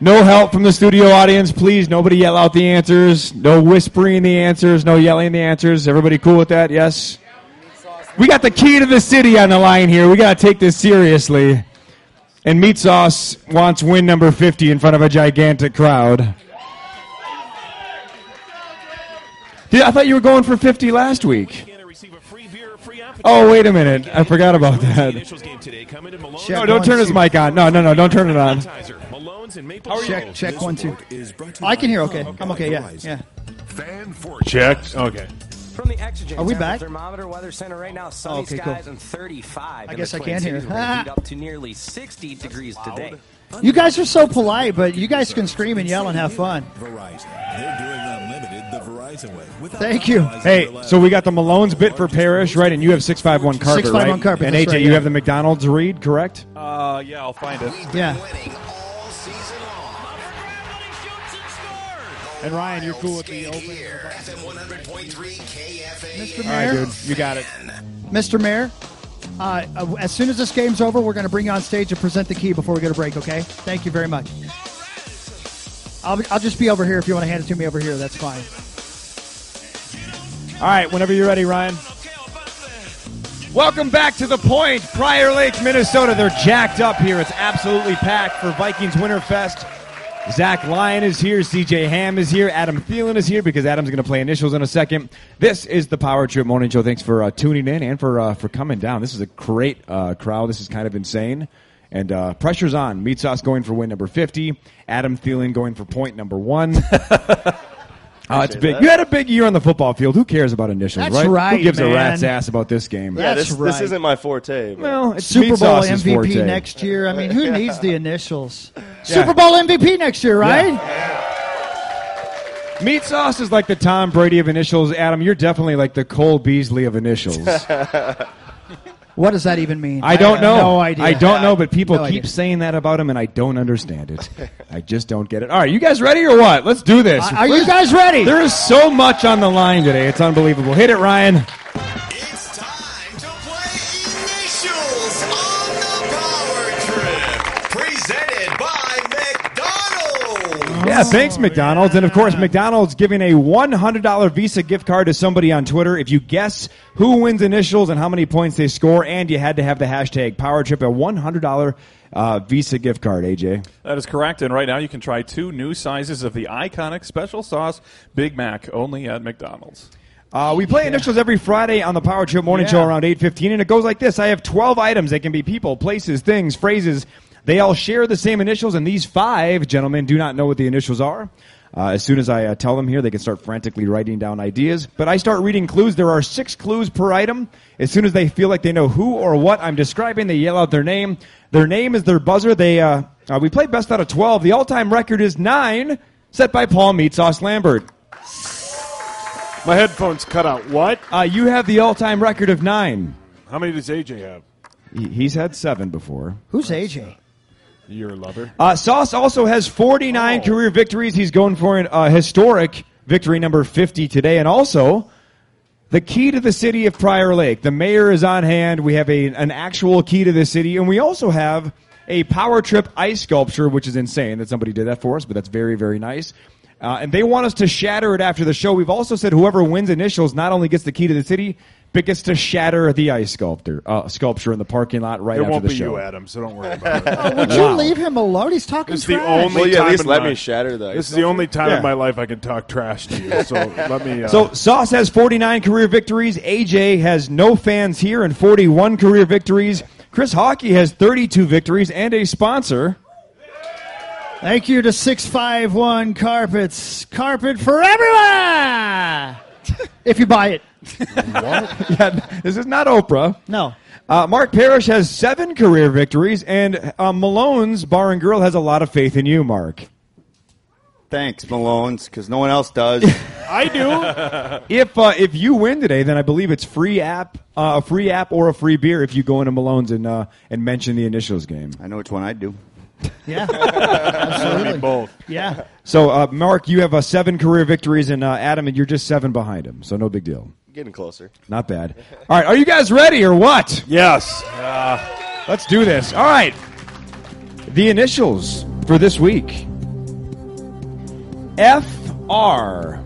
No help from the studio audience, please. Nobody yell out the answers. No whispering the answers. No yelling the answers. Everybody cool with that? Yes? We got the key to the city on the line here. We got to take this seriously. And Meat Sauce wants win number 50 in front of a gigantic crowd. Dude, I thought you were going for 50 last week. Oh, wait a minute. I forgot about that. No, don't turn his mic on. No, don't turn it on. Check 1, 2. I can hear okay. I'm okay, yeah. Check. Okay. From the Exogen Are we back? Thermometer weather center right now, sunny skies and 35. I guess I can't hear. Heat up to nearly 60 degrees today. You guys are so polite, but you guys can scream and yell and have fun. Verizon. They're doing unlimited the Verizon way. Thank you. Hey, so we got the Malone's bit for Parrish, right? And you have 651 carpet, 651 right? carpet, And that's AJ, right, you yeah. have the McDonald's read, correct? Yeah, I'll find it. Yeah. And Ryan, you're cool with the opening. Mr. All right, Mayor, dude, you got it. Mr. Mayor, as soon as this game's over, we're going to bring you on stage and present the key before we go to break, okay? Thank you very much. I'll just be over here if you want to hand it to me over here. That's fine. All right, whenever you're ready, Ryan. Welcome back to The Point, Prior Lake, Minnesota. They're jacked up here. It's absolutely packed for Vikings Winterfest. Zach Lyon is here. CJ Ham is here. Adam Thielen is here because Adam's going to play initials in a second. This is the Power Trip Morning Show. Thanks for tuning in and for coming down. This is a great crowd. This is kind of insane. And pressure's on. Meat Sauce going for win number 50. Adam Thielen going for point number 1. It's big. You had a big year on the football field. Who cares about initials, That's right, Who gives man. a rat's ass about this game? Yeah, That's this isn't my forte. But. Well, it's Super Meat Bowl Sauce's MVP forte. next year. I mean, who needs the initials? Super Bowl MVP next year, right? Meat Sauce is like the Tom Brady of initials. Adam, you're definitely like the Cole Beasley of initials. What does that even mean? I don't know. No idea. I don't know, but people No keep idea. saying that about him, and I don't understand it. I just don't get it. All right, you guys ready or what? Let's do this. Are you guys ready? There is so much on the line today. It's unbelievable. Hit it, Ryan. It's time to play Initials on the Power Trip. Presented by McDonald's. Yeah, thanks, McDonald's. And, of course, McDonald's giving a $100 Visa gift card to somebody on Twitter. If you guess who wins initials and how many points they score, and you had to have the hashtag PowerTrip, a $100 Visa gift card, AJ. That is correct. And right now you can try 2 new sizes of the iconic special sauce Big Mac only at McDonald's. We play initials every Friday on the Power Trip Morning Show around 8:15, and it goes like this. I have 12 items. They can be people, places, things, phrases. They all share the same initials, and these 5 gentlemen do not know what the initials are. As soon as I tell them here, they can start frantically writing down ideas. But I start reading clues. There are 6 clues per item. As soon as they feel like they know who or what I'm describing, they yell out their name. Their name is their buzzer. We play best out of 12. The all-time record is 9, set by Paul Meat Sauce Lambert. My headphones cut out. What? You have the all-time record of 9. How many does AJ have? He's had 7 before. Who's AJ? Your lover. Sauce also has 49 career victories. He's going for a historic victory number 50 today. And also, the key to the city of Prior Lake. The mayor is on hand. We have an actual key to the city. And we also have a Power Trip ice sculpture, which is insane that somebody did that for us, but that's very, very nice. And they want us to shatter it after the show. We've also said whoever wins initials not only gets the key to the city, but gets to shatter the ice sculpture in the parking lot right It after won't the be show. you, Adam, so don't worry about it. Would you leave him alone? He's talking It's the trash. only Well, yeah, time at least in let my- me shatter the This is the only time in my life I can talk trash to you. So let me. So Sauce has 49 career victories. AJ has no fans here and 41 career victories. Chris Hockey has 32 victories and a sponsor. Thank you to 651 Carpets. Carpet for everyone! If you buy it. Yeah, this is not Oprah. No. Mark Parrish has 7 career victories, and Malone's Bar and Grill has a lot of faith in you, Mark. Thanks, Malone's, because no one else does. I do. If you win today, then I believe it's a free app or a free beer if you go into Malone's and mention the initials game. I know which one I'd do. Yeah. Absolutely. Both. Yeah. So, Mark, you have 7 career victories, and Adam, and you're just 7 behind him, so no big deal. Getting closer. Not bad. All right, are you guys ready or what? Yes. Let's do this. All right. The initials for this week. FR.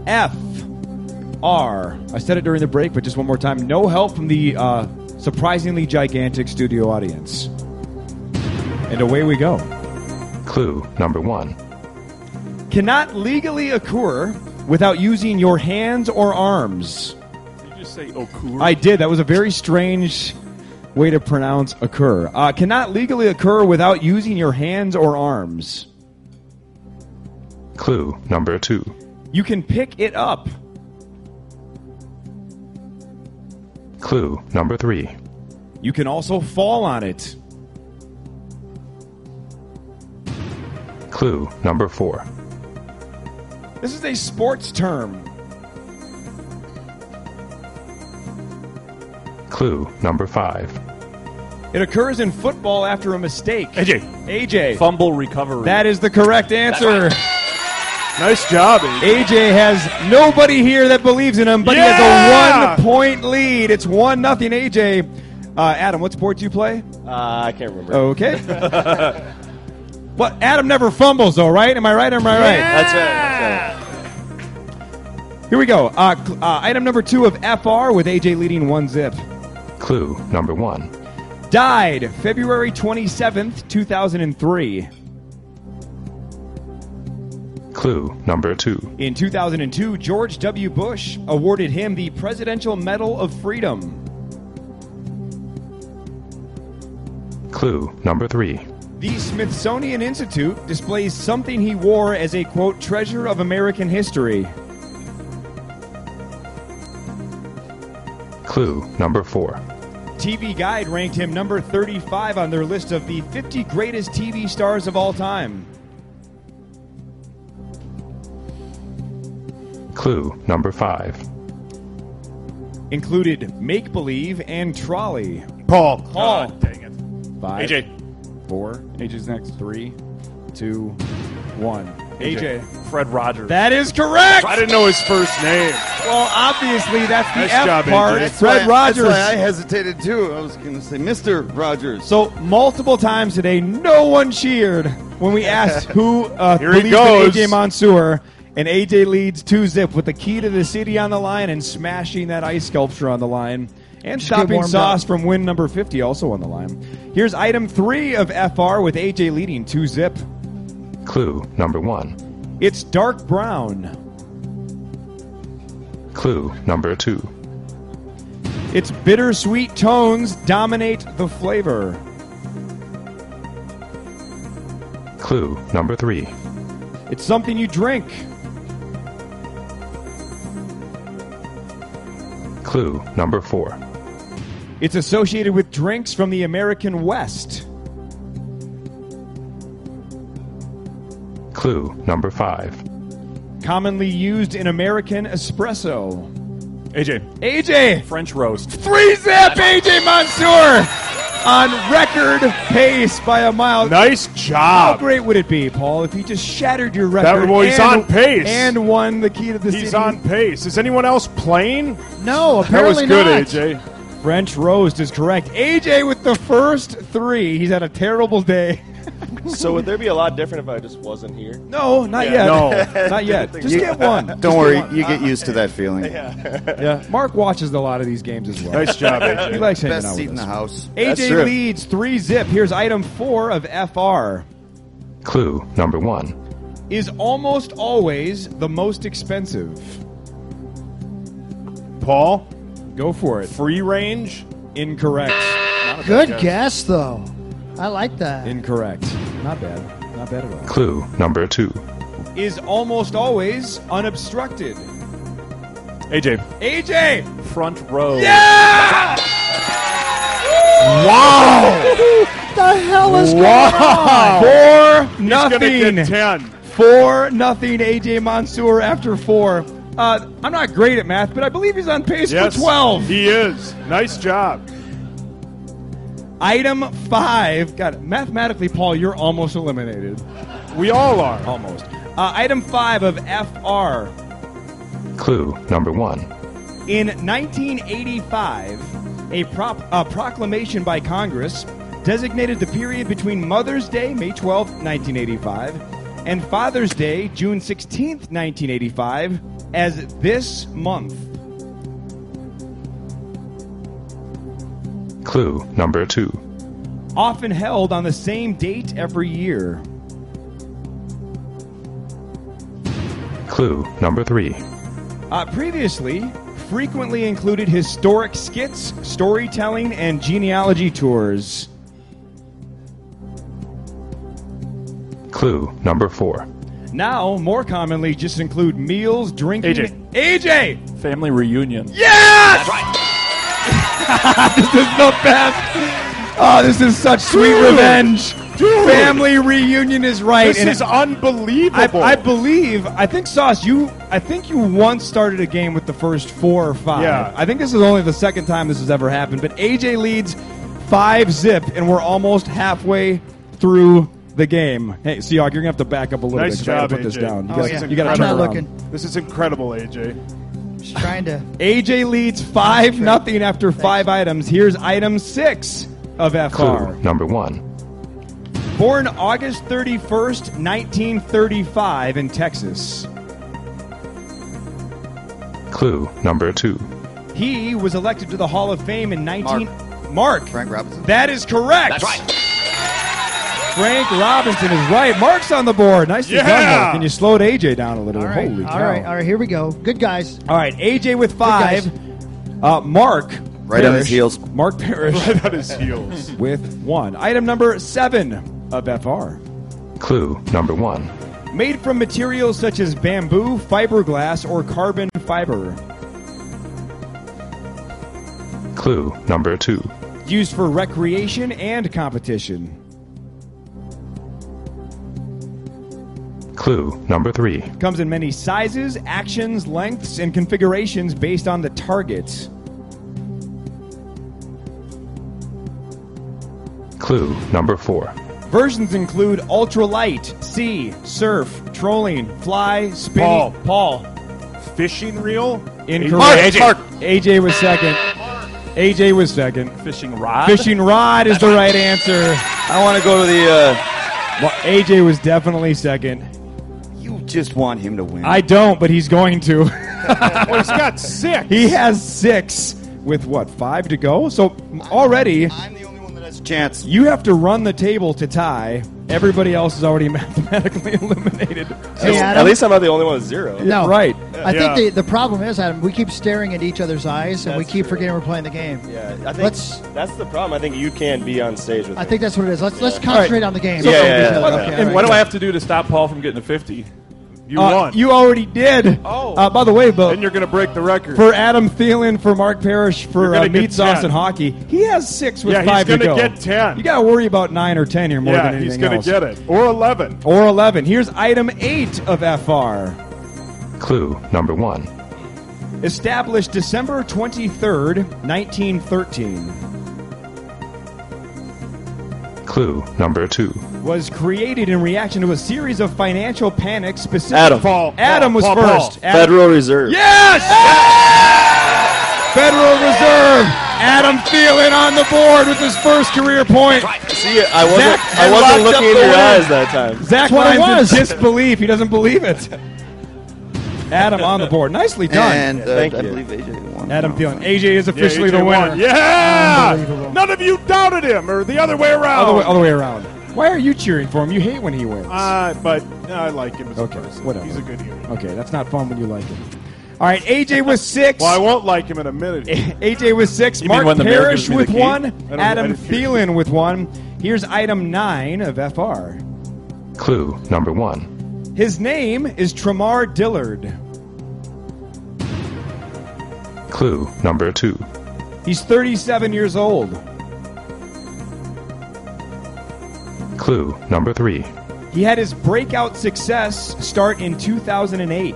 I said it during the break, but just one more time. No help from the surprisingly gigantic studio audience. And away we go. Clue number 1. Cannot legally occur without using your hands or arms. Did you just say occur? I did. That was a very strange way to pronounce occur. Cannot legally occur without using your hands or arms. Clue number 2. You can pick it up. Clue number 3. You can also fall on it. Clue number 4. This is a sports term. Clue number 5. It occurs in football after a mistake. AJ. Fumble recovery. That is the correct answer. Nice job, AJ. AJ has nobody here that believes in him, but he has a 1-point lead. It's 1-0 AJ. Adam, what sport do you play? I can't remember. Okay. Well, Adam never fumbles, though, right? Am I right or am I right? That's right. Here we go. Item number 2 of FR with AJ leading 1-0. Clue number 1. Died February 27th, 2003. Clue number 2. In 2002, George W. Bush awarded him the Presidential Medal of Freedom. Clue number 3. The Smithsonian Institute displays something he wore as a, quote, treasure of American history. Clue number 4. TV Guide ranked him number 35 on their list of the 50 greatest TV stars of all time. Clue number 5. Included Make Believe and Trolley. Paul. Paul. Dang it. 5, AJ. 4, AJ's next. 3, 2, 1. AJ. Fred Rogers. That is correct! I didn't know his first name. Well, obviously, that's the Nice F job, part. AJ. Fred Rogers. That's why I hesitated too. I was going to say Mr. Rogers. So, multiple times today, no one cheered when we asked who Here he believes in goes. AJ Mansour. And AJ leads 2-0 with the key to the city on the line and smashing that ice sculpture on the line. And Just get stopping warmed Sauce up. from win number 50 also on the line. Here's item 3 of FR with AJ leading 2-0. Clue number 1. It's dark brown. Clue number 2. Its bittersweet tones dominate the flavor. Clue number 3. It's something you drink. Clue number 4. It's associated with drinks from the American West. Clue number 5. Commonly used in American espresso. AJ. AJ! French roast. 3-0 AJ Mansour! On record pace by a mile. Nice How job. great would it be, Paul, if he just shattered your record He's on pace. and won the key to the He's city? on pace. Is anyone else playing? No, That was apparently good, not. AJ. French roast is correct. AJ with the first 3. He's had a terrible day. So would there be a lot different if I just wasn't here? No, not Yeah. yet. No. Not yet. Just get one. Just Don't worry, get one. you get used to that feeling. Yeah. Mark watches a lot of these games as well. Nice job, He AJ. likes hanging Best out seat with in the us. house. AJ That's true. leads 3-0. Here's item 4 of FR. Clue number 1. Is almost always the most expensive. Paul, Go for it. free range. Incorrect. Good guess, though. I like that. Incorrect. Not bad. Not bad at all. Clue number 2. Is almost always unobstructed. AJ. AJ! Front row. Yeah! What the hell is going on? 4 He's going to nothing. get 10. 4 nothing. AJ Mansour after 4. I'm not great at math, but I believe he's on pace Yes, for 12. he is. Nice job. Item 5. God, mathematically, Paul, you're almost eliminated. We all are. Almost. Item 5 of FR. Clue number 1. In 1985, a proclamation by Congress designated the period between Mother's Day, May 12, 1985, and Father's Day, June 16th, 1985, as this month? Clue number 2. Often held on the same date every year. Clue number 3. Previously, frequently included historic skits, storytelling, and genealogy tours. Clue number 4. Now, more commonly, just include meals, drinking... AJ! Family reunion. Yes! That's right. This is the best. Oh, this is such sweet revenge. Family reunion is right. This and is unbelievable. I think Sauce, I think you once started a game with the first 4 or 5. Yeah. I think this is only the second time this has ever happened. But AJ leads 5-0, and we're almost halfway through the game. Hey, Seahawk, you're gonna have to back up a little Nice bit. 'Cause I gotta job, put this AJ. down. Oh, yeah. You gotta I'm turn not around. looking. This is incredible, AJ. Just trying to. AJ leads 5-0 after 5 items. Here's item 6 of FR. Clue number 1. Born August 31st, 1935 in Texas. Clue number 2. He was elected to the Hall of Fame in Mark. Frank Robinson. That is correct. That's right. Frank Robinson is right. Mark's on the board. Nicely done, Yeah. Mark. Can you slow to AJ down a little? All right, Holy cow. all right. Here we go. Good guys. All right, AJ with 5. guys. Mark. Right on his Parrish. heels. Mark Parrish Right on his heels. with 1. Item number 7 of FR. Clue number 1. Made from materials such as bamboo, fiberglass, or carbon fiber. Clue number 2. Used for recreation and competition. Clue number 3. Comes in many sizes, actions, lengths, and configurations based on the target. Clue number 4. Versions include ultralight, sea, surf, trolling, fly, spinning. Paul. Fishing reel? Incorrect. AJ was second. AJ was second. Fishing rod. Fishing rod is the right answer. I want to go to the. Well, AJ was definitely second. You just want him to win. I don't, but he's going to. Well, he's got 6. He has 6 with what, 5 to go? So already I'm the only one that has a chance. you have to run the table to tie. Everybody else is already mathematically eliminated. Hey, At Adam. least I'm not the only one with 0. No. Right. I Yeah. think the problem is, Adam, we keep staring at each other's eyes and we That's keep true. forgetting we're playing the game. Yeah, I think Let's- that's the problem. I think you can't be on stage with I me. think that's what it is. Let's concentrate on the game. Yeah, yeah, Okay, yeah. okay, And all right. what do I have to do to stop Paul from getting to 50? You won. You already did. Oh. By the way, but and you're going to break the record. for Adam Thielen, for Mark Parrish, You're for gonna get Meat Sauce 10. and Hockey, he has 6 with Yeah, he's 5 to gonna go. get 10. You got to worry about 9 or 10 here more yeah, than anything he's going else. to get it. Or 11. Or 11. Here's item 8 of FR. Clue number 1. Established December 23rd, 1913. Clue number 2. Was created in reaction to a series of financial panics specific. Adam. Adam was Paul. first. Adam- Federal Reserve. Yes! Federal Reserve. Adam Thielen on the board with his first career point. See, I Zach wasn't locked up looking in the your win. eyes that time. Zach what it Lyons was. in disbelief. He doesn't believe it. Adam on the board. Nicely done. And Thank I you. believe AJ won. Adam Thielen. AJ is officially AJ the winner. won. Yeah! Unbelievable. None of you doubted him, or the other way around. Other way around. Why are you cheering for him? You hate when he wins. But I like him as Okay, a person. whatever. He's a good human. Okay, that's not fun when you like him. All right, AJ with 6. Well, I won't like him in a minute. AJ with 6. You mean Mark when the mayor Parrish gives me with the key? 1. I Adam didn't hear. Thielen with 1. Here's item 9 of FR. Clue number 1. His name is Tremar Dillard. Clue number 2. He's 37 years old. Clue number 3. He had his breakout success start in 2008.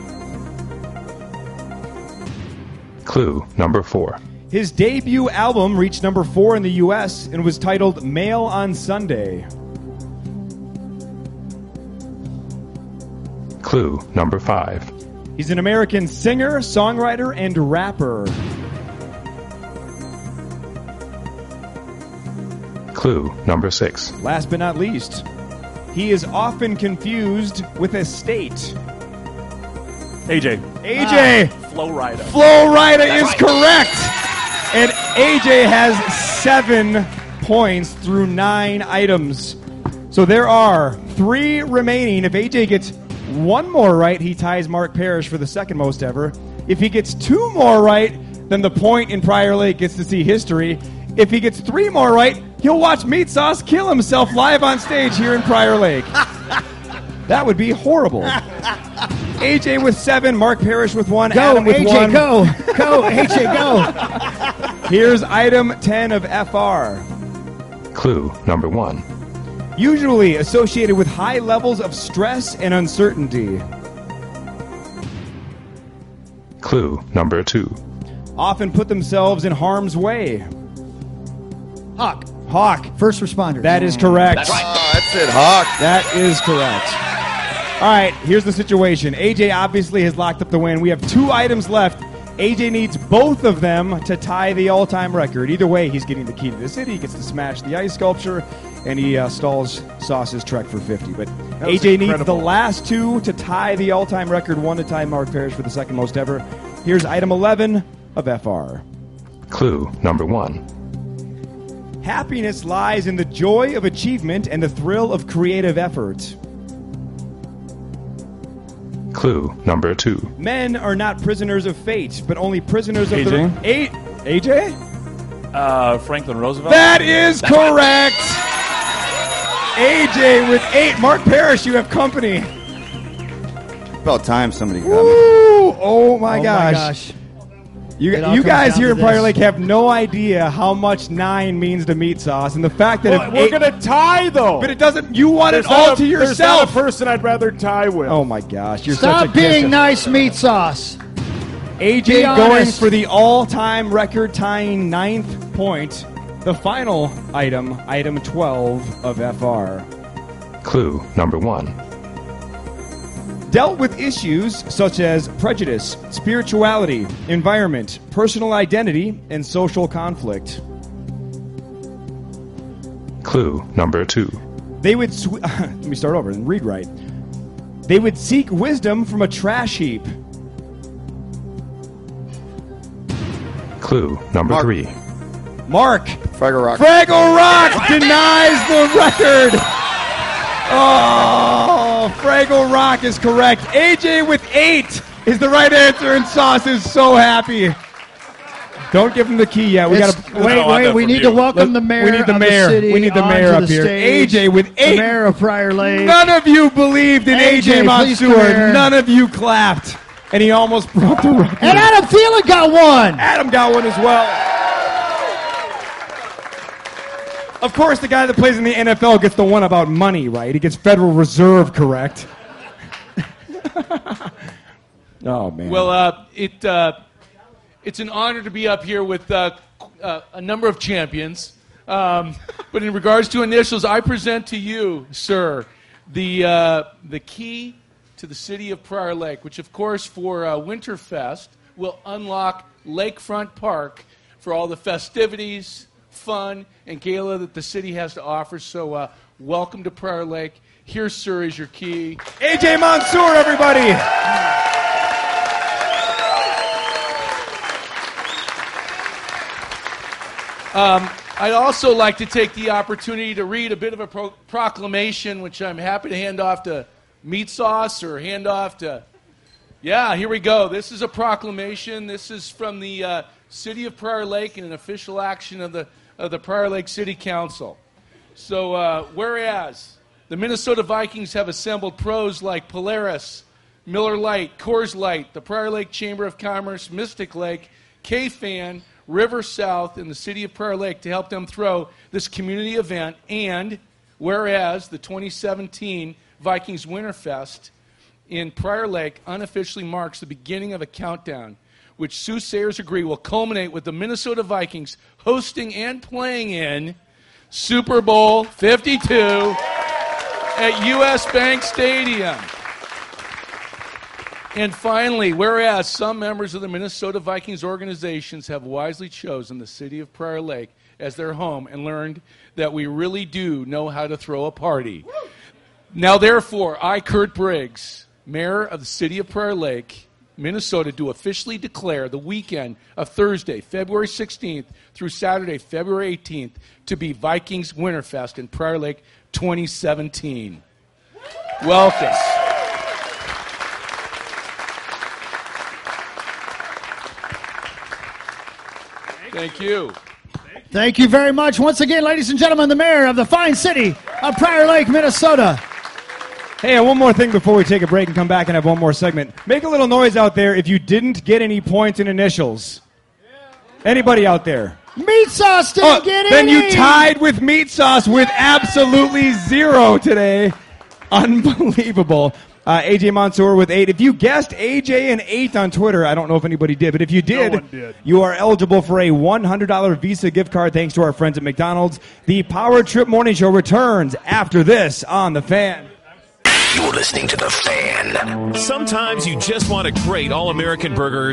Clue number 4. His debut album reached number 4 in the U.S. and was titled Mail on Sunday. Clue number 5. He's an American singer, songwriter, and rapper. Clue number 6. Last but not least, He is often confused with a state. AJ. AJ. Flo Rida. Flo Rida is correct. And AJ has 7 points through 9 items. So there are 3 remaining. If AJ gets 1 more right, he ties Mark Parrish for the second most ever. If he gets 2 more right, then the point in Prior Lake gets to see history. If he gets 3 more right, he'll watch Meat Sauce kill himself live on stage here in Prior Lake. That would be horrible. AJ with 7, Mark Parrish with 1, Go, Adam with AJ, 1. go. Go, AJ, go. Here's item 10 of FR. Clue number 1. Usually associated with high levels of stress and uncertainty. Clue number 2. Often put themselves in harm's way. Hawk. Hawk. First responders. That is correct. That's it, Hawk. That is correct. All right, here's the situation. AJ obviously has locked up the win. We have 2 items left. AJ needs both of them to tie the all-time record. Either way, he's getting the key to the city. He gets to smash the ice sculpture, and he stalls Sauce's trek for 50. But AJ needs the last 2 to tie the all-time record, 1 to tie Mark Parrish for the second most ever. Here's item 11 of FR. Clue number 1. Happiness lies in the joy of achievement and the thrill of creative effort. Clue number 2. Men are not prisoners of fate, but only prisoners of AJ? their... AJ? Franklin Roosevelt. That is correct! AJ with 8. Mark Parrish, you have company. About time somebody got me. Woo! Oh my Oh gosh. my gosh. You It all you comes guys down here to in Prior this. Lake have no idea how much 9 means to Meat Sauce, and the fact that if We're 8 going to tie, though. but it doesn't. You want There's it all not to There's not yourself. a person I'd rather tie with. Oh my gosh! You're Stop such a being gift. nice, Meat Sauce. AJ Be going honest. for the all-time record, tying 9th point. The final item, item 12 of FR. Clue number 1. Dealt with issues such as prejudice, spirituality, environment, personal identity, and social conflict. Clue number 2. They would let me start over and read right. They would seek wisdom from a trash heap. Clue number Mark. 3. Mark Fraggle Rock. Fraggle Rock denies the record. Oh, Fraggle Rock is correct. AJ with 8 is the right answer, and Sauce is so happy. Don't give him the key yet. We got to Wait. We need to welcome the mayor. We need the of mayor. The city We need the onto mayor up the here. stage. AJ with 8. The mayor of Prior Lake. None of you believed in AJ please come Mansour. here. None of you clapped, and he almost broke the record. And Adam Thielen got 1. Adam got 1 as well. Of course, the guy that plays in the NFL gets the one about money, right? He gets Federal Reserve correct. Oh, man. Well, it's an honor to be up here with a number of champions. But in regards to initials, I present to you, sir, the key to the city of Prior Lake, which, of course, for Winterfest will unlock Lakefront Park for all the festivities, fun, and gala that the city has to offer. So welcome to Prior Lake. Here, sir, is your key. AJ Mansour, everybody. I'd also like to take the opportunity to read a bit of a proclamation, which I'm happy to hand off to Meat Sauce or hand off to... Yeah, here we go. This is a proclamation. This is from the City of Prior Lake and an official action of the Prior Lake City Council. So, whereas the Minnesota Vikings have assembled pros like Polaris, Miller Lite, Coors Light, the Prior Lake Chamber of Commerce, Mystic Lake, K-Fan, River South, and the City of Prior Lake to help them throw this community event. And whereas the 2017 Vikings Winterfest in Prior Lake unofficially marks the beginning of a countdown, which soothsayers agree will culminate with the Minnesota Vikings hosting and playing in Super Bowl 52 at U.S. Bank Stadium. And finally, whereas some members of the Minnesota Vikings organizations have wisely chosen the city of Prior Lake as their home and learned that we really do know how to throw a party. Now, therefore, I, Kurt Briggs, Mayor of the City of Prior Lake, Minnesota, do officially declare the weekend of Thursday, February 16th through Saturday, February 18th, to be Vikings Winterfest in Prior Lake 2017. Welcome. Thank you. Thank you very much. Once again, ladies and gentlemen, the mayor of the fine city of Prior Lake, Minnesota. Hey, one more thing before we take a break and come back and have one more segment. Make a little noise out there if you didn't get any points in initials. Anybody out there? Meat Sauce didn't get any. Then you tied with Meat Sauce with absolutely 0 today. Unbelievable. AJ Mansour with 8. If you guessed AJ and 8 on Twitter, I don't know if anybody did, but if you did, No one did. you are eligible for a $100 Visa gift card thanks to our friends at McDonald's. The Power Trip Morning Show returns after this on The Fan. You're listening to The Fan. Sometimes you just want a great all-American burger